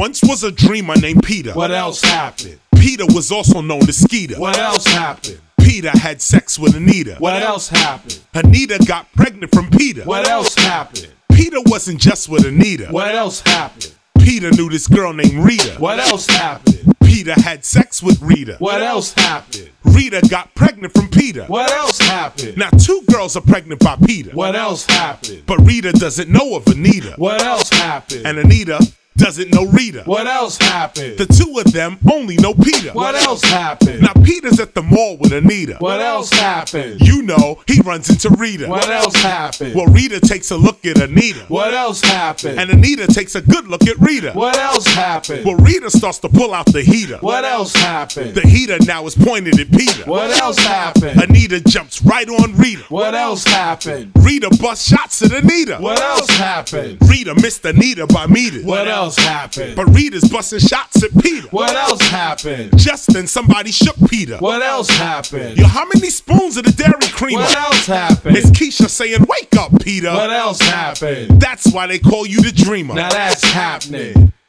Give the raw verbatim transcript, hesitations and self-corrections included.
once was a dreamer named Peter. What else happened? Peter was also known as Skeeter. What else happened? Peter had sex with Anita. What else happened? Anita got pregnant from Peter. What else happened? Peter wasn't just with Anita. What else happened? Peter knew this girl named Rita. What else happened? Peter had sex with Rita. What else happened? Rita got pregnant from Peter. What else happened? Now two girls are pregnant by Peter. What else happened? But Rita doesn't know of Anita. What else happened? And Anita doesn't know Rita. What else happened? The two of them only know Peter. What else happened? Now Peter's at the mall with Anita. What else happened? You know, he runs into Rita. What else happened? Well, Rita takes a look at Anita. What else happened? And Anita takes a good look at Rita. What else happened? Well, Rita starts to pull out the heater. What else happened? The heater now is pointed at Peter. What else happened? Anita jumps right on Rita. What else happened? Rita busts shots at Anita. What else happened? Rita missed Anita by meters. What else happened? But Rita's busting shots at Peter. What else happened? Just then somebody shook Peter. What else happened? Yo, how many spoons of the Dairy Cream? What else happened? It's Keisha saying, wake up, Peter. What else happened? That's why they call you the dreamer. Now that's happening.